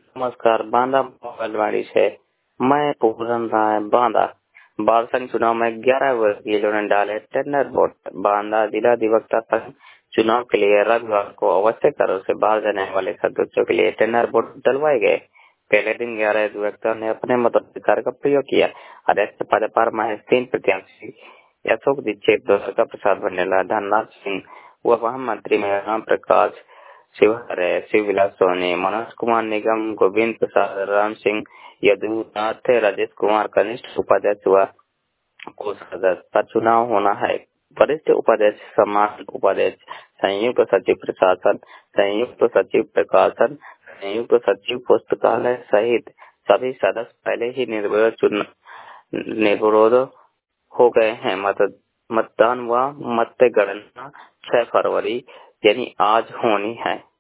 नमस्कार, बांदा मोबाइलवाड़ी से मैं पूरन राय बांदा बाल संघ चुनाव में 11 वर्गीय ने डाले टेंडर वोट। बांदा जिला अधिवक्ता संघ चुनाव के लिए रविवार को आवश्यक रूप से बाहर जाने वाले सदस्यों के लिए टेंडर वोट डलवाए गए। पहले दिन 11 अधिवक्ता ने अपने मताधिकार का प्रयोग किया। अध्यक्ष पद पर महज 3 प्रत्याशी अशोक दीक्षित, द्वारका प्रसाद बंडेला, धनराज सिंह व वह मंत्री में राम प्रकाश शिवहरे, शिवविलास सोनी, मनोज कुमार निगम, गोविंद प्रसाद, राम सिंह यदुनाथ, राजेश कुमार कनिष्ठ उपाध्यक्ष व कोषाध्यक्ष का चुनाव होना है। वरिष्ठ उपाध्यक्ष, समान उपाध्यक्ष, संयुक्त सचिव प्रशासन, संयुक्त सचिव प्रकाशन, संयुक्त सचिव पुस्तकालय सहित सभी सदस्य पहले ही निर्विरोध हो गए हैं। मतदान व मतगणना 6 फरवरी यानी आज होनी है।